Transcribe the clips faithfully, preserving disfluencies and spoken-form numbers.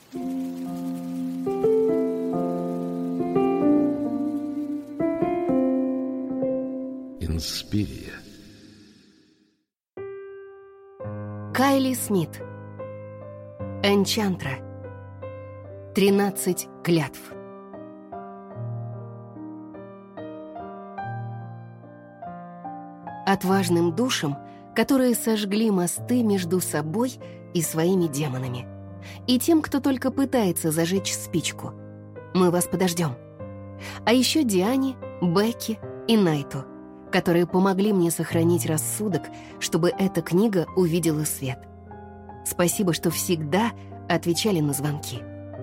Инспирия. Кайли Смит. Энчантра. Тринадцать клятв. Отважным душам, которые сожгли мосты между собой и своими демонами, и тем, кто только пытается зажечь спичку. Мы вас подождем. А еще Диане, Бекки и Найту, которые помогли мне сохранить рассудок, чтобы эта книга увидела свет. Спасибо, что всегда отвечали на звонки.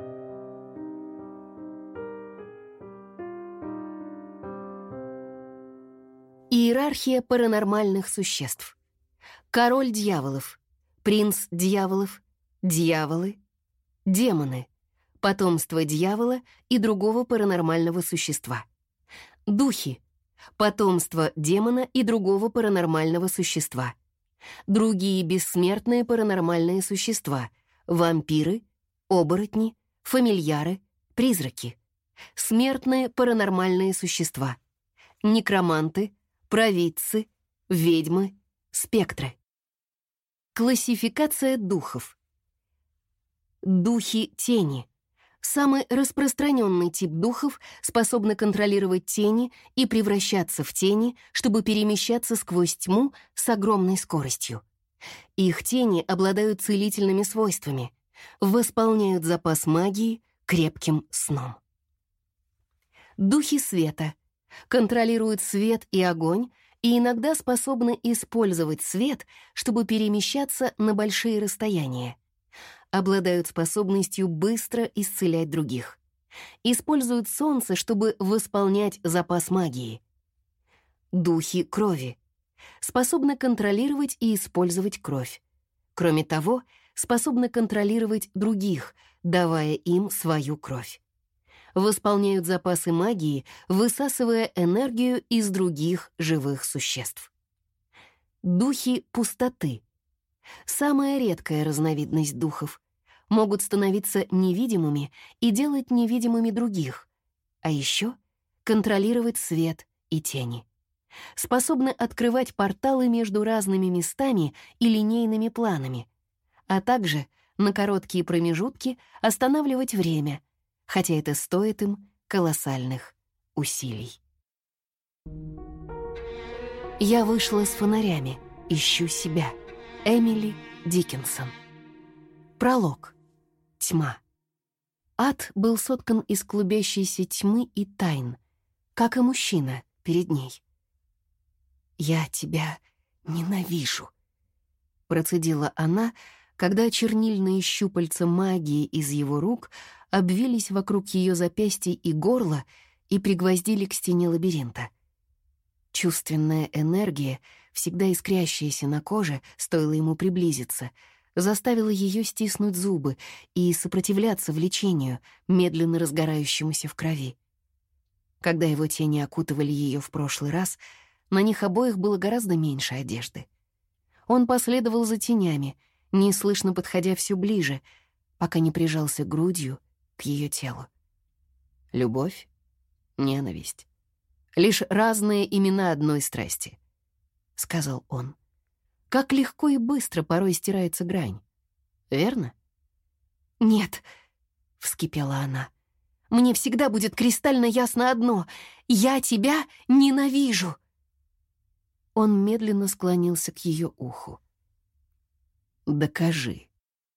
Иерархия паранормальных существ. Король дьяволов, принц дьяволов, дьяволы, демоны, потомство дьявола и другого паранормального существа. Духи, потомство демона и другого паранормального существа. Другие бессмертные паранормальные существа. Вампиры, оборотни, фамильяры, призраки. Смертные паранормальные существа. Некроманты, провидцы, ведьмы, спектры. Классификация духов. Духи тени. Самый распространенный тип духов способны контролировать тени и превращаться в тени, чтобы перемещаться сквозь тьму с огромной скоростью. Их тени обладают целительными свойствами, восполняют запас магии крепким сном. Духи света контролируют свет и огонь и иногда способны использовать свет, чтобы перемещаться на большие расстояния. Обладают способностью быстро исцелять других. Используют солнце, чтобы восполнять запас магии. Духи крови способны контролировать и использовать кровь. Кроме того, способны контролировать других, давая им свою кровь. Восполняют запасы магии, высасывая энергию из других живых существ. Духи пустоты. Самая редкая разновидность духов. Могут становиться невидимыми и делать невидимыми других, а еще контролировать свет и тени. Способны открывать порталы между разными местами и линейными планами, а также на короткие промежутки останавливать время, хотя это стоит им колоссальных усилий. Я вышла с фонарями, ищу себя. Эмили Диккенсон. Пролог. Тьма. Ад был соткан из клубящейся тьмы и тайн, как и мужчина перед ней. «Я тебя ненавижу», — процедила она, когда чернильные щупальца магии из его рук обвились вокруг ее запястья и горла и пригвоздили к стене лабиринта. Чувственная энергия, всегда искрящаяся на коже, стоило ему приблизиться, заставила ее стиснуть зубы и сопротивляться влечению, медленно разгорающемуся в крови. Когда его тени окутывали ее в прошлый раз, на них обоих было гораздо меньше одежды. Он последовал за тенями, неслышно подходя все ближе, пока не прижался грудью к ее телу. Любовь, ненависть. Лишь разные имена одной страсти, — сказал он. Как легко и быстро порой стирается грань. Верно? «Нет», — вскипела она, — «мне всегда будет кристально ясно одно — я тебя ненавижу». Он медленно склонился к ее уху. «Докажи».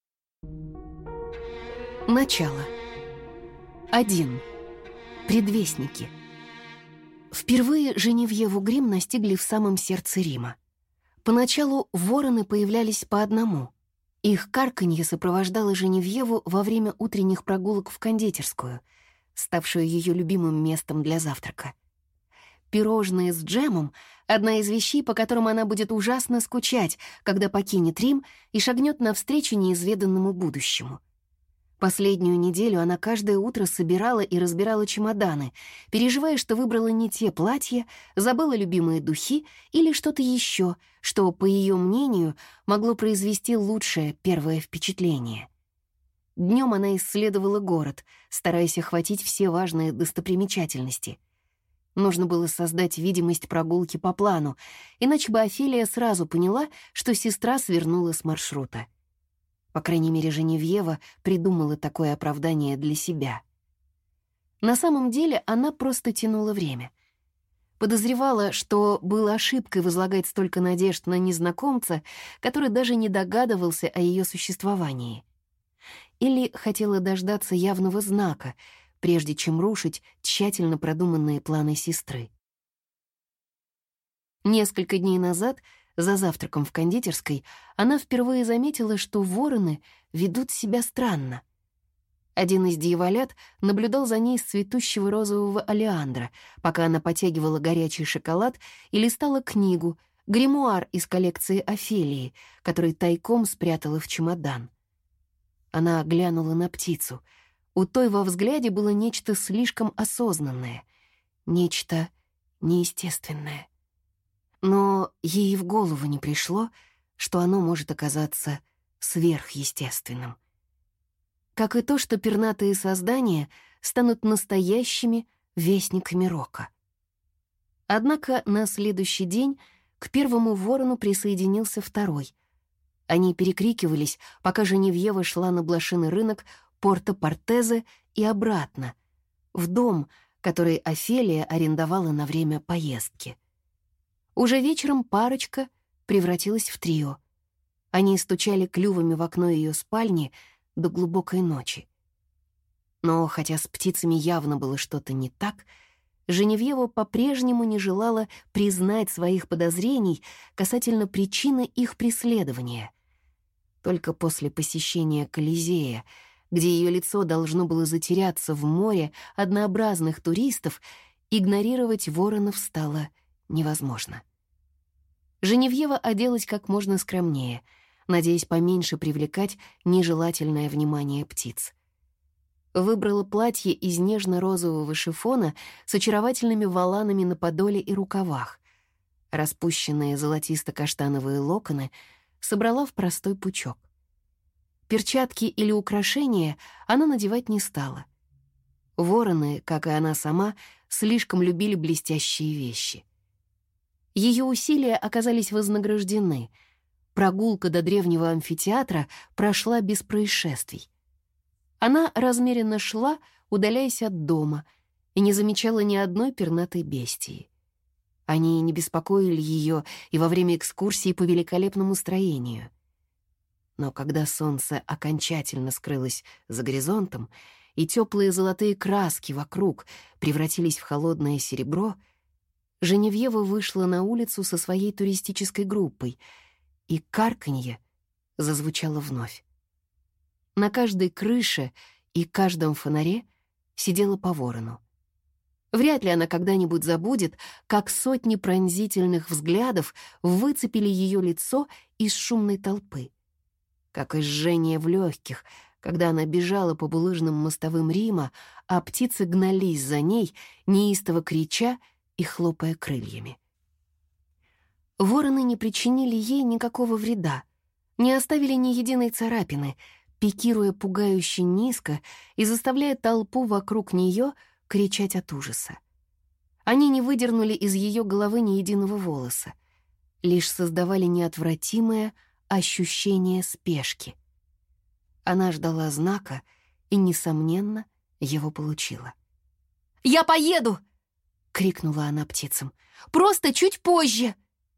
Начало. Один. Предвестники. Впервые Женевьеву Грим настигли в самом сердце Рима. Поначалу вороны появлялись по одному. Их карканье сопровождало Женевьеву во время утренних прогулок в кондитерскую, ставшую ее любимым местом для завтрака. Пирожные с джемом — одна из вещей, по которым она будет ужасно скучать, когда покинет Рим и шагнет навстречу неизведанному будущему. Последнюю неделю она каждое утро собирала и разбирала чемоданы, переживая, что выбрала не те платья, забыла любимые духи или что-то еще, что, по ее мнению, могло произвести лучшее первое впечатление. Днем она исследовала город, стараясь охватить все важные достопримечательности. Нужно было создать видимость прогулки по плану, иначе бы Офелия сразу поняла, что сестра свернула с маршрута. По крайней мере, Женевьева придумала такое оправдание для себя. На самом деле она просто тянула время. Подозревала, что было ошибкой возлагать столько надежд на незнакомца, который даже не догадывался о ее существовании. Или хотела дождаться явного знака, прежде чем рушить тщательно продуманные планы сестры. Несколько дней назад, за завтраком в кондитерской, она впервые заметила, что вороны ведут себя странно. Один из дьяволят наблюдал за ней с цветущего розового олеандра, пока она потягивала горячий шоколад и листала книгу, гримуар из коллекции Офелии, который тайком спрятала в чемодан. Она глянула на птицу. У той во взгляде было нечто слишком осознанное, нечто неестественное. Но ей в голову не пришло, что оно может оказаться сверхъестественным. Как и то, что пернатые создания станут настоящими вестниками рока. Однако на следующий день к первому ворону присоединился второй. Они перекрикивались, пока Женевьева шла на блошиный рынок Порто-Портезе и обратно, в дом, который Офелия арендовала на время поездки. Уже вечером парочка превратилась в трио. Они стучали клювами в окно ее спальни до глубокой ночи. Но хотя с птицами явно было что-то не так, Женевьева по-прежнему не желала признать своих подозрений касательно причины их преследования. Только после посещения Колизея, где ее лицо должно было затеряться в море однообразных туристов, игнорировать воронов стало невозможно. Женевьева оделась как можно скромнее, надеясь поменьше привлекать нежелательное внимание птиц. Выбрала платье из нежно-розового шифона с очаровательными воланами на подоле и рукавах. Распущенные золотисто-каштановые локоны собрала в простой пучок. Перчатки или украшения она надевать не стала. Вороны, как и она сама, слишком любили блестящие вещи. Ее усилия оказались вознаграждены. Прогулка до древнего амфитеатра прошла без происшествий. Она размеренно шла, удаляясь от дома, и не замечала ни одной пернатой бестии. Они не беспокоили ее и во время экскурсии по великолепному строению. Но когда солнце окончательно скрылось за горизонтом, и теплые золотые краски вокруг превратились в холодное серебро, Женевьева вышла на улицу со своей туристической группой, и карканье зазвучало вновь. На каждой крыше и каждом фонаре сидела по ворону. Вряд ли она когда-нибудь забудет, как сотни пронзительных взглядов выцепили ее лицо из шумной толпы. Как и жжение в легких, когда она бежала по булыжным мостовым Рима, а птицы гнались за ней, неистово крича и хлопая крыльями. Вороны не причинили ей никакого вреда, не оставили ни единой царапины, пикируя пугающе низко и заставляя толпу вокруг нее кричать от ужаса. Они не выдернули из ее головы ни единого волоса, лишь создавали неотвратимое ощущение спешки. Она ждала знака и, несомненно, его получила. «Я поеду!» — крикнула она птицам. «Просто чуть позже!»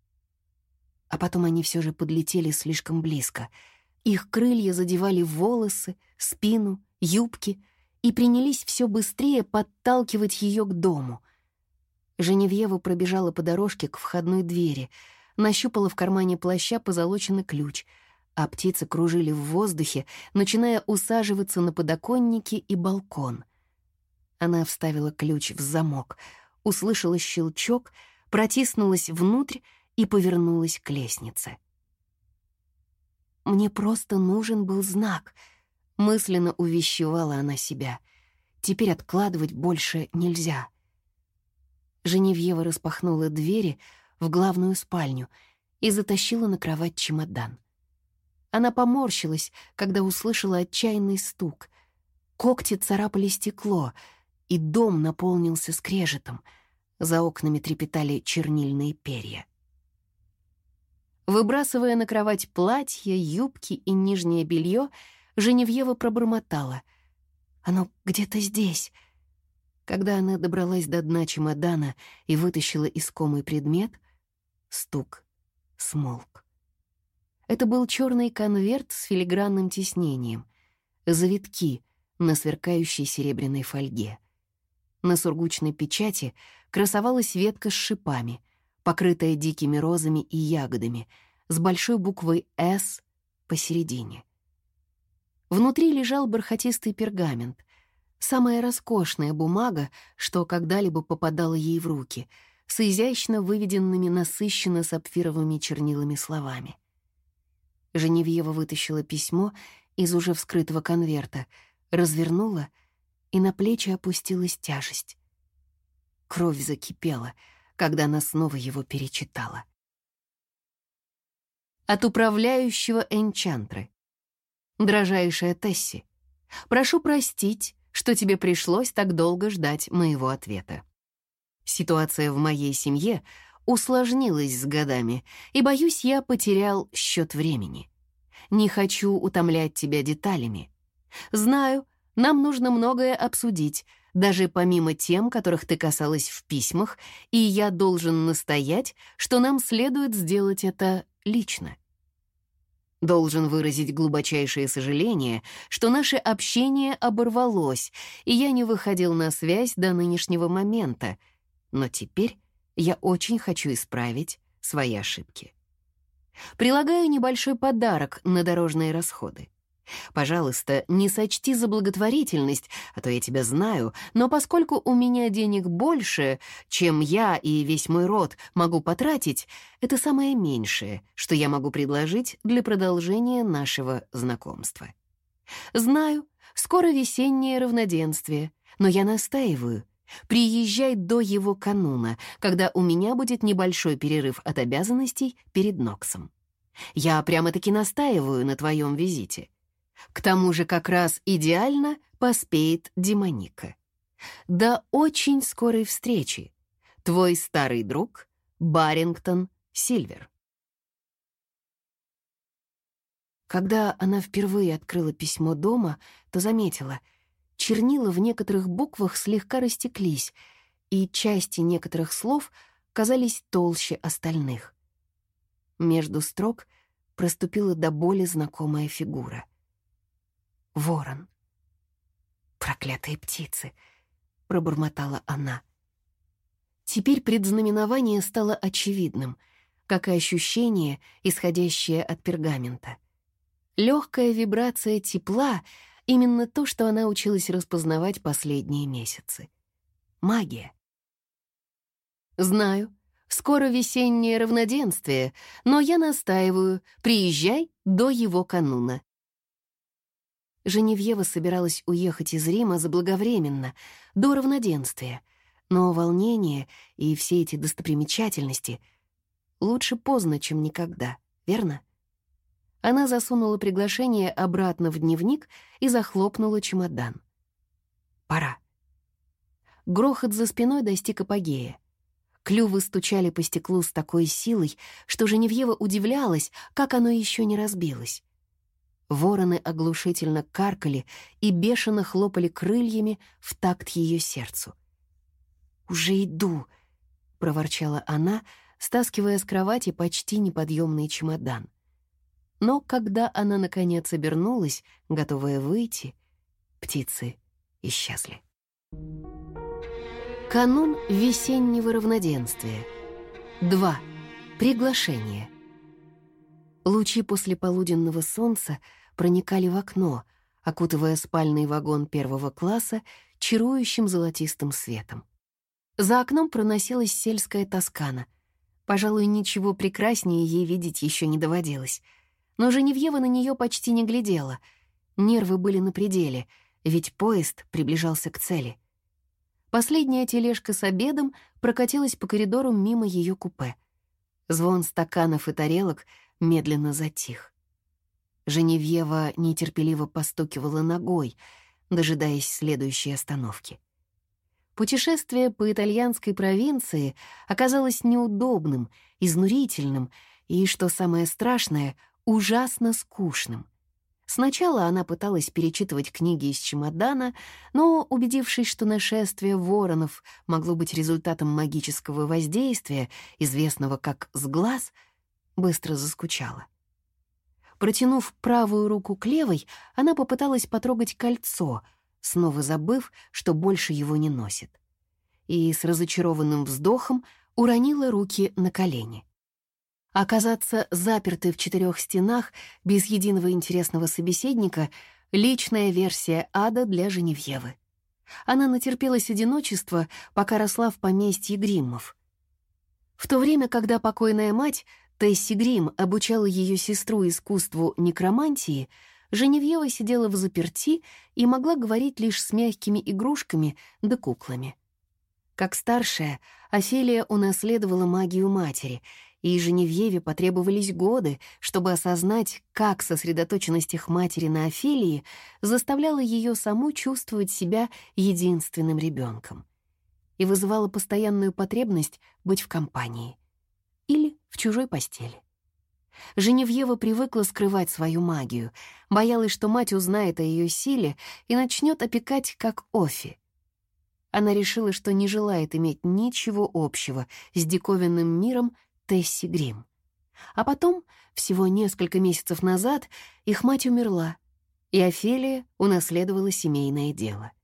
А потом они все же подлетели слишком близко. Их крылья задевали волосы, спину, юбки и принялись все быстрее подталкивать ее к дому. Женевьева пробежала по дорожке к входной двери, нащупала в кармане плаща позолоченный ключ, а птицы кружили в воздухе, начиная усаживаться на подоконники и балкон. Она вставила ключ в замок, услышала щелчок, протиснулась внутрь и повернулась к лестнице. «Мне просто нужен был знак», — мысленно увещевала она себя. «Теперь откладывать больше нельзя». Женевьева распахнула двери в главную спальню и затащила на кровать чемодан. Она поморщилась, когда услышала отчаянный стук. Когти царапали стекло, и дом наполнился скрежетом. За окнами трепетали чернильные перья. Выбрасывая на кровать платье, юбки и нижнее белье, Женевьева пробормотала: «Оно где-то здесь». Когда она добралась до дна чемодана и вытащила искомый предмет, стук смолк. Это был черный конверт с филигранным тиснением, завитки на сверкающей серебряной фольге. На сургучной печати красовалась ветка с шипами, покрытая дикими розами и ягодами, с большой буквой «С» посередине. Внутри лежал бархатистый пергамент, самая роскошная бумага, что когда-либо попадала ей в руки, с изящно выведенными насыщенно сапфировыми чернилами словами. Женевьева вытащила письмо из уже вскрытого конверта, развернула, и на плечи опустилась тяжесть. Кровь закипела, когда она снова его перечитала. От управляющего Энчантры. «Дорожайшая Тесси, прошу простить, что тебе пришлось так долго ждать моего ответа. Ситуация в моей семье усложнилась с годами, и, боюсь, я потерял счет времени. Не хочу утомлять тебя деталями. Знаю, нам нужно многое обсудить, даже помимо тем, которых ты касалась в письмах, и я должен настоять, что нам следует сделать это лично. Должен выразить глубочайшее сожаление, что наше общение оборвалось, и я не выходил на связь до нынешнего момента, но теперь я очень хочу исправить свои ошибки. Прилагаю небольшой подарок на дорожные расходы. Пожалуйста, не сочти за благотворительность, а то я тебя знаю, но поскольку у меня денег больше, чем я и весь мой род могу потратить, это самое меньшее, что я могу предложить для продолжения нашего знакомства. Знаю, скоро весеннее равноденствие, но я настаиваю. Приезжай до его кануна, когда у меня будет небольшой перерыв от обязанностей перед Ноксом. Я прямо-таки настаиваю на твоем визите. К тому же как раз идеально поспеет Демоника. До очень скорой встречи. Твой старый друг Барингтон Сильвер. Когда она впервые открыла письмо дома, то заметила, чернила в некоторых буквах слегка растеклись, и части некоторых слов казались толще остальных. Между строк проступила до боли знакомая фигура. Ворон. «Проклятые птицы!» — пробормотала она. Теперь предзнаменование стало очевидным, как и ощущение, исходящее от пергамента. Легкая вибрация тепла — именно то, что она училась распознавать последние месяцы. Магия. «Знаю, скоро весеннее равноденствие, но я настаиваю, приезжай до его кануна». Женевьева собиралась уехать из Рима заблаговременно, до равноденствия, но волнение и все эти достопримечательности лучше поздно, чем никогда, верно? Она засунула приглашение обратно в дневник и захлопнула чемодан. Пора. Грохот за спиной достиг апогея. Клювы стучали по стеклу с такой силой, что Женевьева удивлялась, как оно еще не разбилось. Вороны оглушительно каркали и бешено хлопали крыльями в такт ее сердцу. «Уже иду», — проворчала она, стаскивая с кровати почти неподъемный чемодан. Но когда она, наконец, обернулась, готовая выйти, птицы исчезли. Канун весеннего равноденствия. Два. Приглашение. Лучи послеполуденного солнца проникали в окно, окутывая спальный вагон первого класса чарующим золотистым светом. За окном проносилась сельская Тоскана. Пожалуй, ничего прекраснее ей видеть еще не доводилось. Но Женевьева на нее почти не глядела. Нервы были на пределе, ведь поезд приближался к цели. Последняя тележка с обедом прокатилась по коридору мимо ее купе. Звон стаканов и тарелок медленно затих. Женевьева нетерпеливо постукивала ногой, дожидаясь следующей остановки. Путешествие по итальянской провинции оказалось неудобным, изнурительным и, что самое страшное, ужасно скучным. Сначала она пыталась перечитывать книги из чемодана, но, убедившись, что нашествие воронов могло быть результатом магического воздействия, известного как «сглаз», быстро заскучала. Протянув правую руку к левой, она попыталась потрогать кольцо, снова забыв, что больше его не носит. И с разочарованным вздохом уронила руки на колени. Оказаться запертой в четырех стенах без единого интересного собеседника — личная версия ада для Женевьевы. Она натерпелась одиночества, пока росла в поместье Гриммов. В то время, когда покойная мать Тесси Грим обучала ее сестру искусству некромантии, Женевьева сидела взаперти и могла говорить лишь с мягкими игрушками да куклами. Как старшая, Офелия унаследовала магию матери, и Женевьеве потребовались годы, чтобы осознать, как сосредоточенность их матери на Офелии заставляла ее саму чувствовать себя единственным ребенком и вызывала постоянную потребность быть в компании или в чужой постели. Женевьева привыкла скрывать свою магию, боялась, что мать узнает о ее силе и начнет опекать, как Офи. Она решила, что не желает иметь ничего общего с диковинным миром Тесси Грим. А потом, всего несколько месяцев назад, их мать умерла, и Офелия унаследовала семейное дело.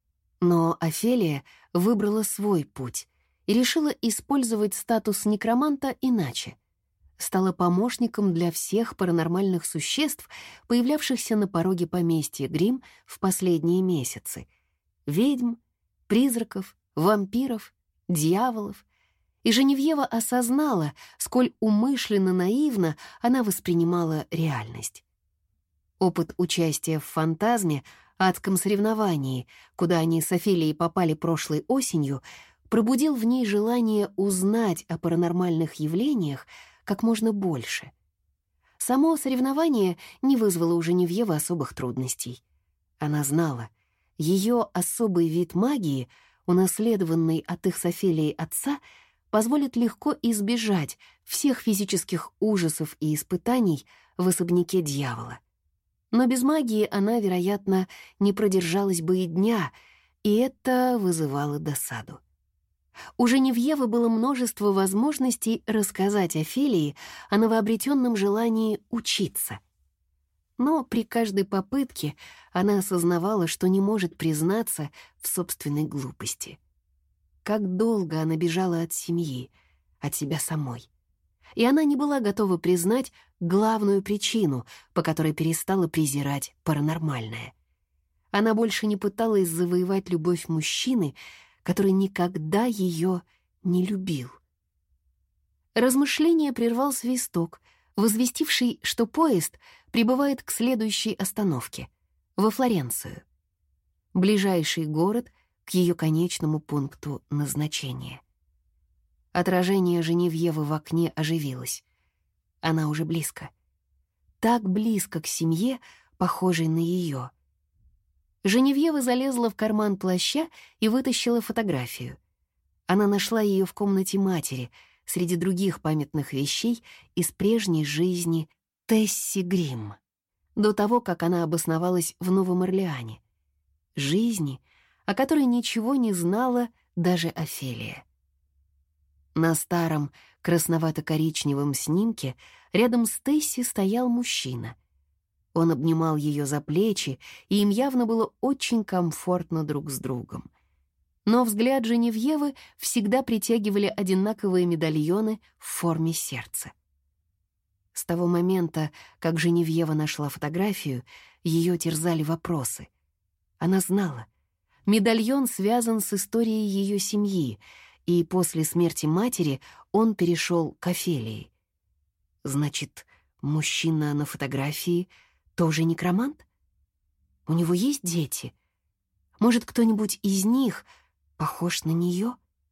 Но Офелия выбрала свой путь и решила использовать статус некроманта иначе. Стала помощником для всех паранормальных существ, появлявшихся на пороге поместья Грим в последние месяцы. Ведьм, призраков, вампиров, дьяволов. И Женевьева осознала, сколь умышленно наивно она воспринимала реальность. Опыт участия в фантазме, адском соревновании, куда они с Офелией попали прошлой осенью, пробудил в ней желание узнать о паранормальных явлениях как можно больше. Само соревнование не вызвало у Женевьевы особых трудностей. Она знала, ее особый вид магии, унаследованный от их с Офелией отца, позволит легко избежать всех физических ужасов и испытаний в особняке дьявола. Но без магии она, вероятно, не продержалась бы и дня, и это вызывало досаду. У Женевьевы было множество возможностей рассказать Офелии о новообретенном желании учиться. Но при каждой попытке она осознавала, что не может признаться в собственной глупости. Как долго она бежала от семьи, от себя самой. И она не была готова признать главную причину, по которой перестала презирать паранормальное. Она больше не пыталась завоевать любовь мужчины, который никогда ее не любил. Размышление прервал свисток, возвестивший, что поезд прибывает к следующей остановке — во Флоренцию. Ближайший город к ее конечному пункту назначения. Отражение Женевьевы в окне оживилось. Она уже близко. Так близко к семье, похожей на ее. Женевьева залезла в карман плаща и вытащила фотографию. Она нашла ее в комнате матери, среди других памятных вещей из прежней жизни Тесси Грим, до того, как она обосновалась в Новом Орлеане. Жизни, о которой ничего не знала даже Офелия. На старом красновато-коричневом снимке рядом с Тесси стоял мужчина. Он обнимал ее за плечи, и им явно было очень комфортно друг с другом. Но взгляд Женевьевы всегда притягивали одинаковые медальоны в форме сердца. С того момента, как Женевьева нашла фотографию, ее терзали вопросы. Она знала, медальон связан с историей ее семьи, и после смерти матери он перешел к Офелии. Значит, мужчина на фотографии тоже некромант? У него есть дети? Может, кто-нибудь из них похож на нее?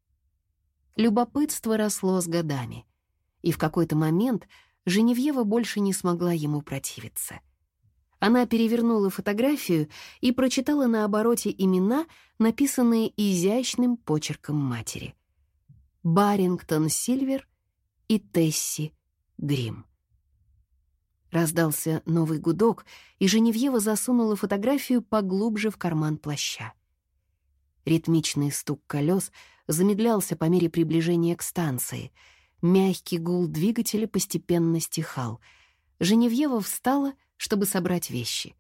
Любопытство росло с годами, и в какой-то момент Женевьева больше не смогла ему противиться. Она перевернула фотографию и прочитала на обороте имена, написанные изящным почерком матери. Барингтон Сильвер и Тесси Грим. Раздался новый гудок, и Женевьева засунула фотографию поглубже в карман плаща. Ритмичный стук колес замедлялся по мере приближения к станции. Мягкий гул двигателя постепенно стихал. Женевьева встала, чтобы собрать вещи.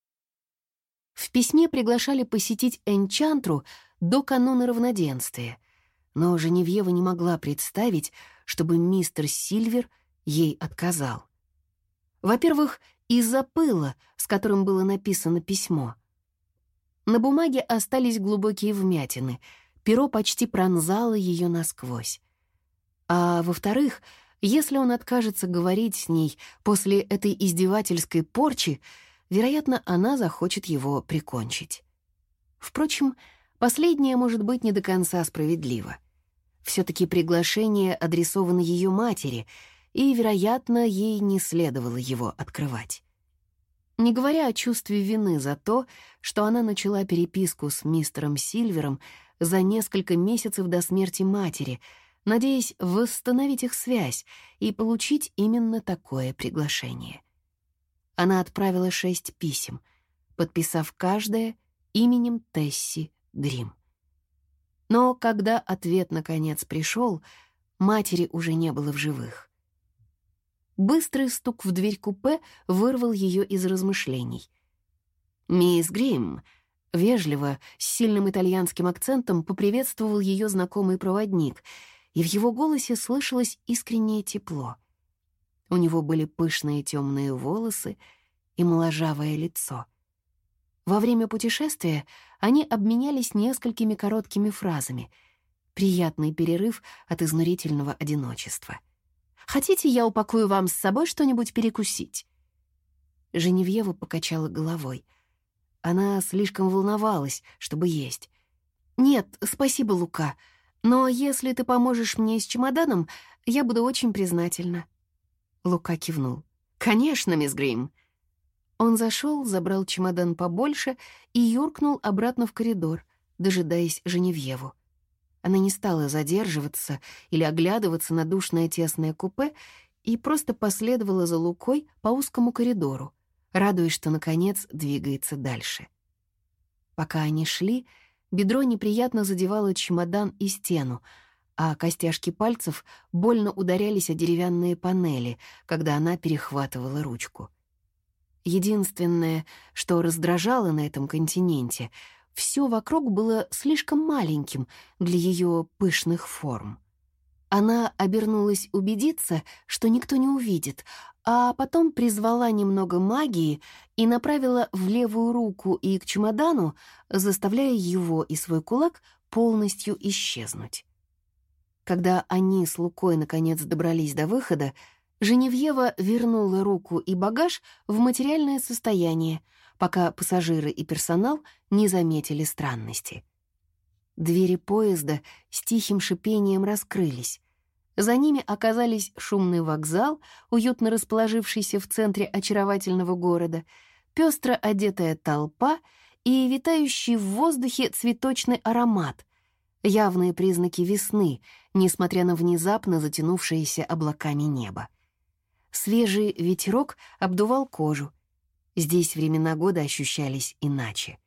В письме приглашали посетить Энчантру до кануна равноденствия, но Женевьева не могла представить, чтобы мистер Сильвер ей отказал. Во-первых, из-за пыла, с которым было написано письмо. На бумаге остались глубокие вмятины, перо почти пронзало ее насквозь. А во-вторых, если он откажется говорить с ней после этой издевательской порчи, вероятно, она захочет его прикончить. Впрочем, последнее может быть не до конца справедливо. Все-таки приглашение адресовано ее матери, и, вероятно, ей не следовало его открывать. Не говоря о чувстве вины за то, что она начала переписку с мистером Сильвером за несколько месяцев до смерти матери, надеясь восстановить их связь и получить именно такое приглашение. Она отправила шесть писем, подписав каждое именем Тесси Грим. Но когда ответ наконец пришел, матери уже не было в живых. Быстрый стук в дверь купе вырвал ее из размышлений. «Мисс Грим», вежливо, с сильным итальянским акцентом поприветствовал ее знакомый проводник, и в его голосе слышалось искреннее тепло. У него были пышные темные волосы и моложавое лицо. Во время путешествия они обменялись несколькими короткими фразами. Приятный перерыв от изнурительного одиночества. «Хотите, я упакую вам с собой что-нибудь перекусить?» Женевьева покачала головой. Она слишком волновалась, чтобы есть. «Нет, спасибо, Лука, но если ты поможешь мне с чемоданом, я буду очень признательна». Лука кивнул. «Конечно, мисс Грим». Он зашел, забрал чемодан побольше и юркнул обратно в коридор, дожидаясь Женевьеву. Она не стала задерживаться или оглядываться на душное тесное купе и просто последовала за Лукой по узкому коридору, радуясь, что, наконец, двигается дальше. Пока они шли, бедро неприятно задевало чемодан и стену, а костяшки пальцев больно ударялись о деревянные панели, когда она перехватывала ручку. Единственное, что раздражало на этом континенте — все вокруг было слишком маленьким для ее пышных форм. Она обернулась убедиться, что никто не увидит, а потом призвала немного магии и направила в левую руку и к чемодану, заставляя его и свой кулак полностью исчезнуть. Когда они с Лукой наконец добрались до выхода, Женевьева вернула руку и багаж в материальное состояние, пока пассажиры и персонал не заметили странности. Двери поезда с тихим шипением раскрылись. За ними оказались шумный вокзал, уютно расположившийся в центре очаровательного города, пестро одетая толпа и витающий в воздухе цветочный аромат, явные признаки весны, несмотря на внезапно затянувшееся облаками небо. Свежий ветерок обдувал кожу. Здесь времена года ощущались иначе.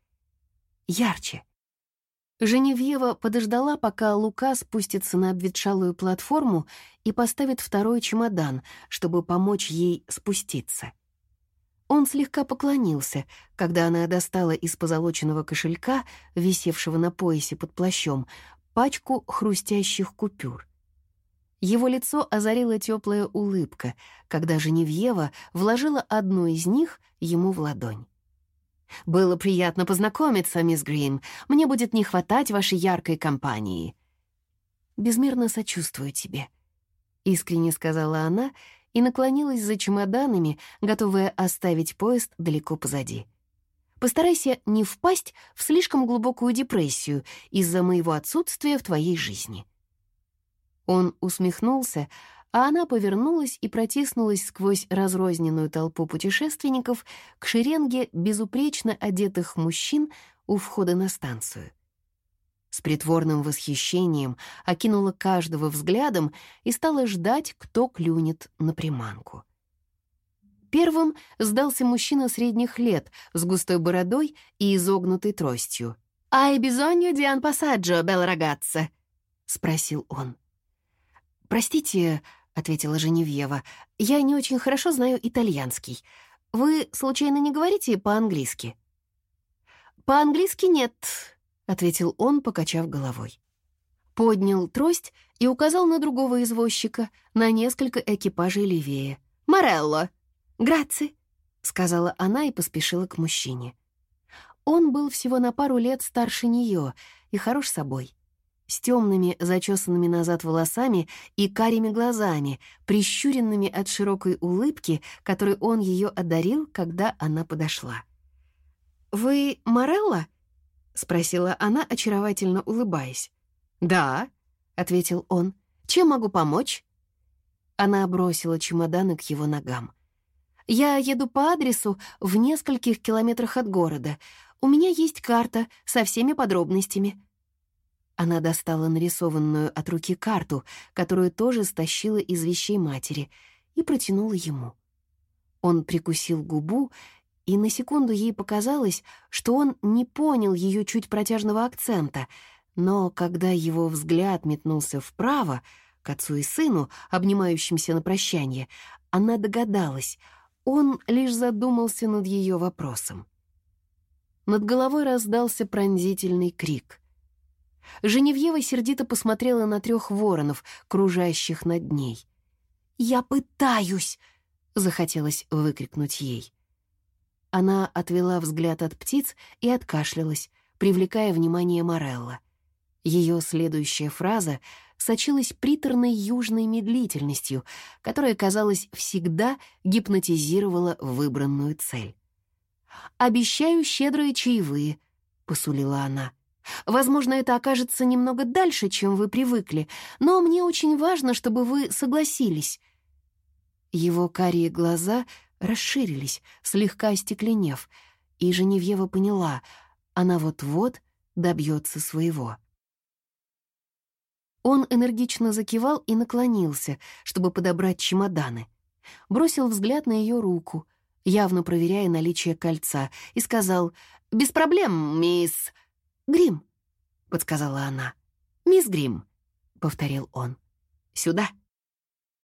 Ярче. Женевьева подождала, пока Лука спустится на обветшалую платформу и поставит второй чемодан, чтобы помочь ей спуститься. Он слегка поклонился, когда она достала из позолоченного кошелька, висевшего на поясе под плащом, пачку хрустящих купюр. Его лицо озарила теплая улыбка, когда Женевьева вложила одну из них ему в ладонь. «Было приятно познакомиться, мисс Грим. Мне будет не хватать вашей яркой компании». «Безмерно сочувствую тебе», — искренне сказала она и наклонилась за чемоданами, готовая оставить поезд далеко позади. «Постарайся не впасть в слишком глубокую депрессию из-за моего отсутствия в твоей жизни». Он усмехнулся, а она повернулась и протиснулась сквозь разрозненную толпу путешественников к шеренге безупречно одетых мужчин у входа на станцию. С притворным восхищением окинула каждого взглядом и стала ждать, кто клюнет на приманку. Первым сдался мужчина средних лет с густой бородой и изогнутой тростью. «Ай бизоньо диан пассаджо, белла рагазза?» — спросил он. «Простите», — ответила Женевьева, — «я не очень хорошо знаю итальянский. Вы, случайно, не говорите по-английски?» «По-английски нет», — ответил он, покачав головой. Поднял трость и указал на другого извозчика, на несколько экипажей левее. «Морелло!» «Граци», — сказала она и поспешила к мужчине. Он был всего на пару лет старше нее и хорош собой, с темными, зачесанными назад волосами и карими глазами, прищуренными от широкой улыбки, которой он ее одарил, когда она подошла. «Вы Морелло?» — спросила она, очаровательно улыбаясь. «Да», — ответил он. «Чем могу помочь?» Она бросила чемоданы к его ногам. «Я еду по адресу в нескольких километрах от города. У меня есть карта со всеми подробностями». Она достала нарисованную от руки карту, которую тоже стащила из вещей матери, и протянула ему. Он прикусил губу, и на секунду ей показалось, что он не понял ее чуть протяжного акцента, но когда его взгляд метнулся вправо, к отцу и сыну, обнимающимся на прощание, она догадалась — он лишь задумался над ее вопросом. Над головой раздался пронзительный крик. Женевьева сердито посмотрела на трех воронов, кружащих над ней. «Я пытаюсь!» — захотелось выкрикнуть ей. Она отвела взгляд от птиц и откашлялась, привлекая внимание Морелло. Ее следующая фраза сочилась приторной южной медлительностью, которая, казалось, всегда гипнотизировала выбранную цель. «Обещаю щедрые чаевые», — посулила она. «Возможно, это окажется немного дальше, чем вы привыкли, но мне очень важно, чтобы вы согласились». Его карие глаза расширились, слегка остекленев, и Женевьева поняла, она вот-вот добьется своего. Он энергично закивал и наклонился, чтобы подобрать чемоданы. Бросил взгляд на ее руку, явно проверяя наличие кольца, и сказал: «Без проблем, мисс...» «Грим», — подсказала она. «Мисс Грим», — повторил он. «Сюда».